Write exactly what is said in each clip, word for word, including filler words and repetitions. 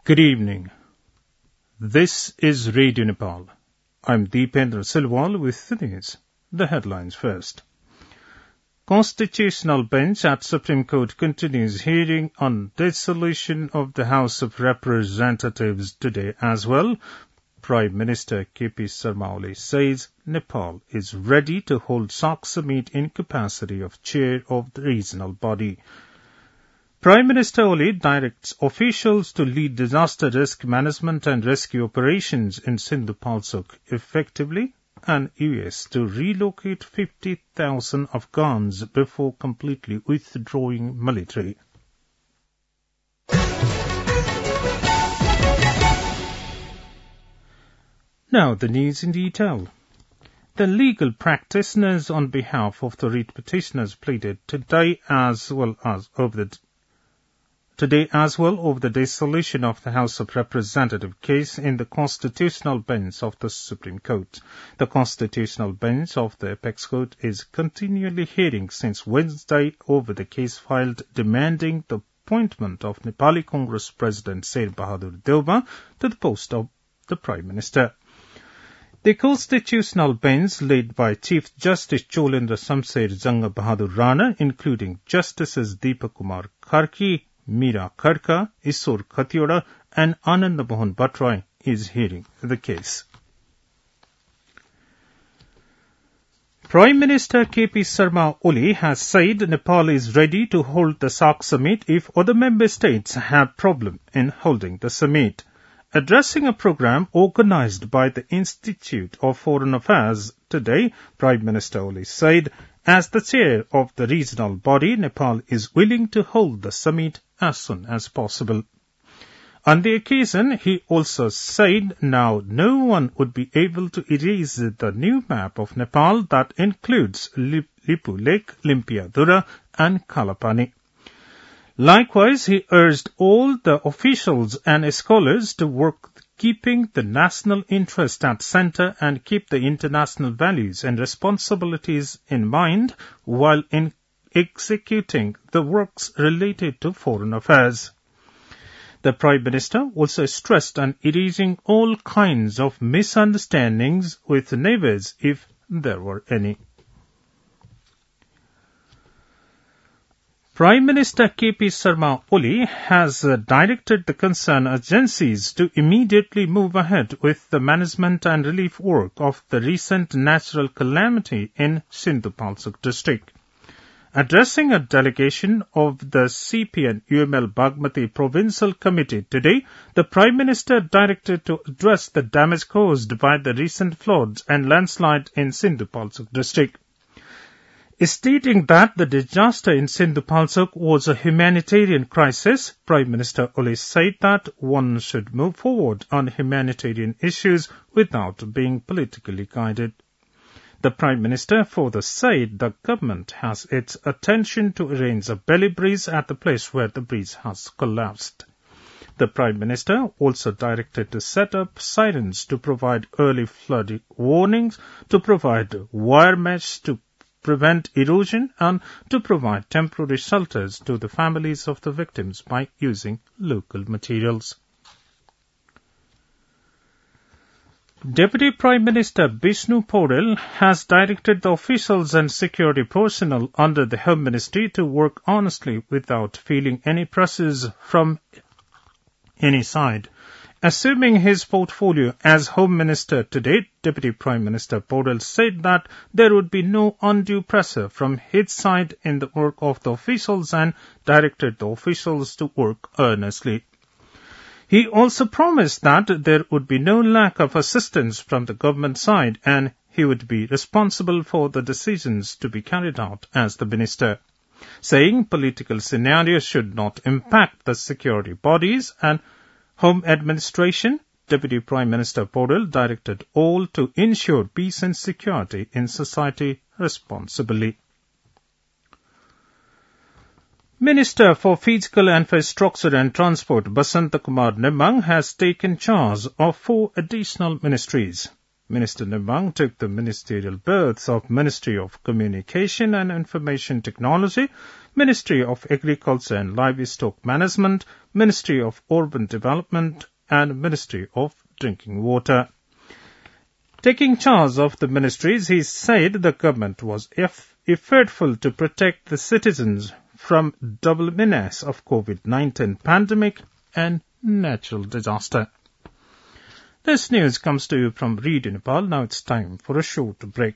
Good evening. This is Radio Nepal. I'm Deependra Silwal with the news. The headlines first. Constitutional Bench at Supreme Court continues hearing on dissolution of the House of Representatives today as well. Prime Minister K P Sharma Oli says Nepal is ready to hold S A C summit in capacity of chair of the regional body. Prime Minister Oli directs officials to lead disaster risk management and rescue operations in Sindhu-Palsok effectively, and U S to relocate fifty thousand Afghans before completely withdrawing military. Now the news in detail. The legal practitioners on behalf of the writ petitioners pleaded today as well as over the Today as well over the dissolution of the House of Representatives case in the Constitutional Bench of the Supreme Court. The Constitutional Bench of the Apex Court is continually hearing since Wednesday over the case filed demanding the appointment of Nepali Congress President Sher Bahadur Deuba to the post of the Prime Minister. The Constitutional Bench, led by Chief Justice Cholendra Shamsher Janga Bahadur Rana, including Justices Deepak Kumar Karki, Meera Khadka, Ishwar Khatioda, and Anand Mohan Bhattarai, is hearing the case. Prime Minister K P Sharma Oli has said Nepal is ready to hold the S A C summit if other member states have problem in holding the summit. Addressing a program organized by the Institute of Foreign Affairs today, Prime Minister Oli said, as the chair of the regional body, Nepal is willing to hold the summit as soon as possible. On the occasion, he also said now no one would be able to erase the new map of Nepal that includes Lipu Lake, Limpiadura, and Kalapani. Likewise, he urged all the officials and scholars to work keeping the national interest at center and keep the international values and responsibilities in mind while in executing the works related to foreign affairs. The Prime Minister also stressed on erasing all kinds of misunderstandings with neighbours if there were any. Prime Minister K P Sharma Oli has uh, directed the concerned agencies to immediately move ahead with the management and relief work of the recent natural calamity in Sindhu-Palsok district. Addressing a delegation of the C P N U M L Bagmati Provincial Committee today, the Prime Minister directed to address the damage caused by the recent floods and landslide in Sindhu-Palsok district. Stating that the disaster in Sindhu-Palsok was a humanitarian crisis, Prime Minister Oli said that one should move forward on humanitarian issues without being politically guided. The Prime Minister further said the government has its attention to arrange a belly bridge at the place where the bridge has collapsed. The Prime Minister also directed to set up sirens to provide early flood warnings, to provide wire mesh to prevent erosion, and to provide temporary shelters to the families of the victims by using local materials. Deputy Prime Minister Bishnu Paurel has directed the officials and security personnel under the Home Ministry to work honestly without feeling any pressures from any side. Assuming his portfolio as Home Minister today, Deputy Prime Minister Paurel said that there would be no undue pressure from his side in the work of the officials and directed the officials to work earnestly. He also promised that there would be no lack of assistance from the government side and he would be responsible for the decisions to be carried out as the minister, saying political scenarios should not impact the security bodies and Home Administration. Deputy Prime Minister Paurel directed all to ensure peace and security in society responsibly. Minister for Physical Infrastructure and Transport Basanta Kumar Nembang has taken charge of four additional ministries. Minister Nembang took the ministerial berths of Ministry of Communication and Information Technology, Ministry of Agriculture and Livestock Management, Ministry of Urban Development, and Ministry of Drinking Water. Taking charge of the ministries, he said the government was eff- effortful to protect the citizens from double menace of COVID nineteen pandemic and natural disaster. This news comes to you from Radio Nepal. Now it's time for a short break.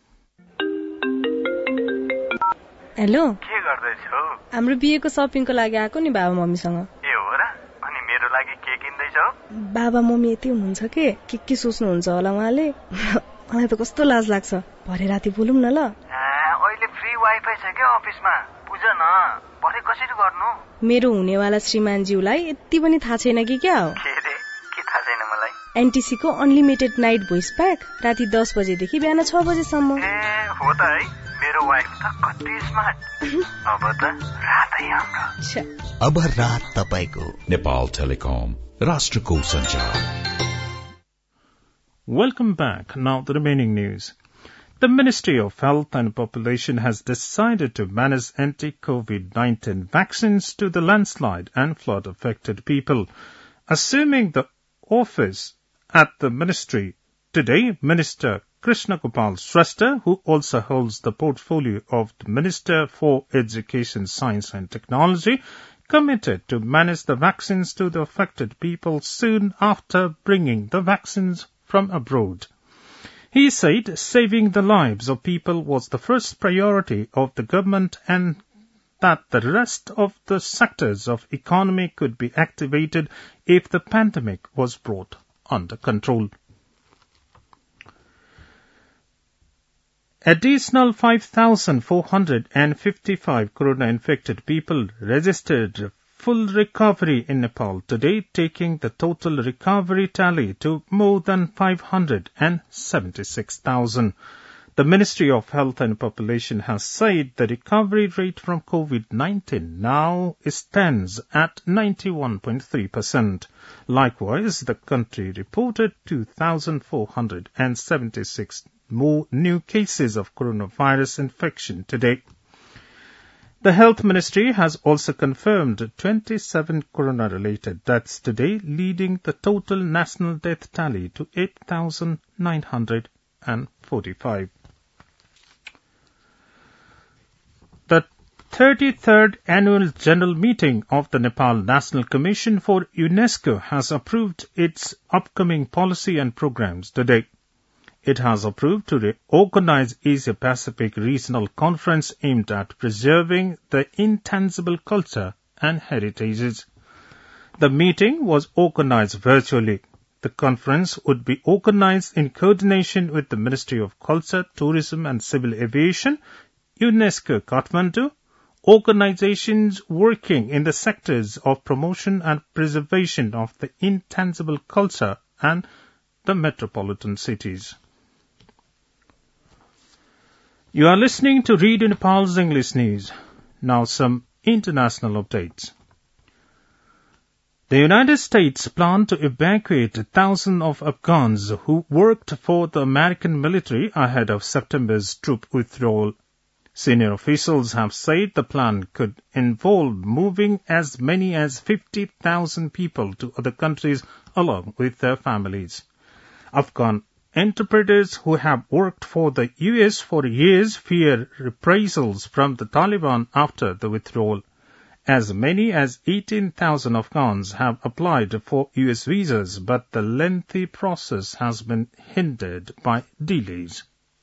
Hello के गर्दैछौ? हाम्रो बिहेको शपिङको लागि आएको नि बाबा मम्मीसँग। ए हो र? अनि मेरो लागि के किन्दैछौ? बाबा मम्मी यति हुनुहुन्छ के के के सोच्नुहुन्छ होला उहाँले। मलाई त कस्तो लाज लाग्छ। भरे राति बोलौँ न ल। अहिले फ्री वाइफाई छ के अफिसमा? बुझ न, भरे कसरी गर्नु? मेरो हुनेवाला श्रीमानज्यूलाई यति पनि थाहा छैन कि क्या हो? के रे? के थाहा छैन मलाई? एनटीसी को अनलिमिटेड नाइट भोइस प्याक राति दस बजेदेखि बिहान छ बजेसम्म। ए हो त है, मेरो वाइफ त कति स्मार्ट। अब त रातै हाम्रो। अब रात तपाईको नेपाल टेलिकम राष्ट्रको संचार। Welcome back. Now the remaining news. The Ministry of Health and Population has decided to manage anti-COVID nineteen vaccines to the landslide and flood-affected people. Assuming the office at the ministry today, Minister Krishna Gopal Shrestha, who also holds the portfolio of the Minister for Education, Science and Technology, committed to manage the vaccines to the affected people soon after bringing the vaccines from abroad. He said saving the lives of people was the first priority of the government and that the rest of the sectors of economy could be activated if the pandemic was brought under control. Additional five thousand four hundred fifty-five corona-infected people registered full recovery in Nepal today, taking the total recovery tally to more than five hundred seventy-six thousand. The Ministry of Health and Population has said the recovery rate from COVID nineteen now stands at ninety-one point three percent. Likewise, the country reported two thousand four hundred seventy-six more new cases of coronavirus infection today. The Health Ministry has also confirmed twenty-seven corona-related deaths today, leading the total national death tally to eight thousand nine hundred forty-five. The thirty-third Annual General Meeting of the Nepal National Commission for UNESCO has approved its upcoming policy and programs today. It has approved to reorganize Asia-Pacific Regional Conference aimed at preserving the intangible culture and heritages. The meeting was organized virtually. The conference would be organized in coordination with the Ministry of Culture, Tourism and Civil Aviation, UNESCO Kathmandu, organizations working in the sectors of promotion and preservation of the intangible culture and the metropolitan cities. You are listening to Read in Nepal's English News. Now some international updates. The United States planned to evacuate thousands of Afghans who worked for the American military ahead of September's troop withdrawal. Senior officials have said the plan could involve moving as many as fifty thousand people to other countries along with their families. Afghan interpreters who have worked for the U S for years fear reprisals from the Taliban after the withdrawal. As many as eighteen thousand Afghans have applied for U S visas, but the lengthy process has been hindered by delays.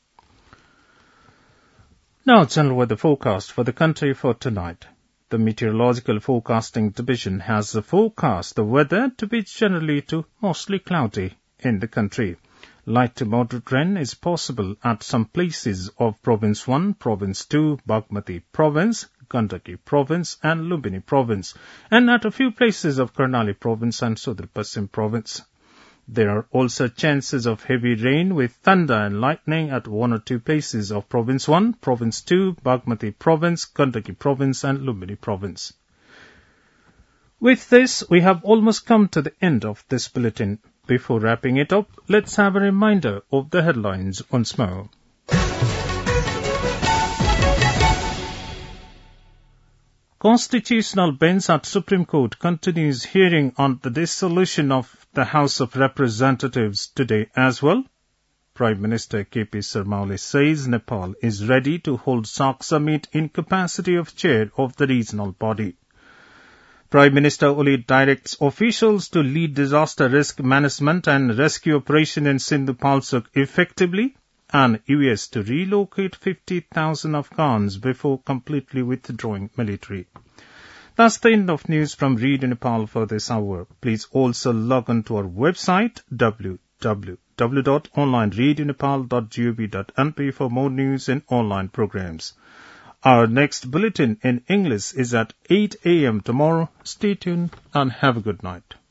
Now, general weather forecast for the country for tonight. The Meteorological Forecasting Division has forecast the weather to be generally to mostly cloudy in the country. Light to moderate rain is possible at some places of Province one, Province two, Bagmati Province, Gandaki Province and Lumbini Province, and at a few places of Karnali Province and Sudar Pasim Province. There are also chances of heavy rain with thunder and lightning at one or two places of Province one, Province two, Bagmati Province, Gandaki Province and Lumbini Province. With this, we have almost come to the end of this bulletin. Before wrapping it up, let's have a reminder of the headlines once more. Constitutional bench at Supreme Court continues hearing on the dissolution of the House of Representatives today as well. Prime Minister K P Sharma Oli says Nepal is ready to hold SAARC summit in capacity of chair of the regional body. Prime Minister Oli directs officials to lead disaster risk management and rescue operation in Sindhu-Palsuk effectively, and U S to relocate fifty thousand Afghans before completely withdrawing military. That's the end of news from Radio Nepal for this hour. Please also log on to our website w w w dot online radio nepal dot gov dot n p for more news and online programs. Our next bulletin in English is at eight a.m. tomorrow. Stay tuned and have a good night.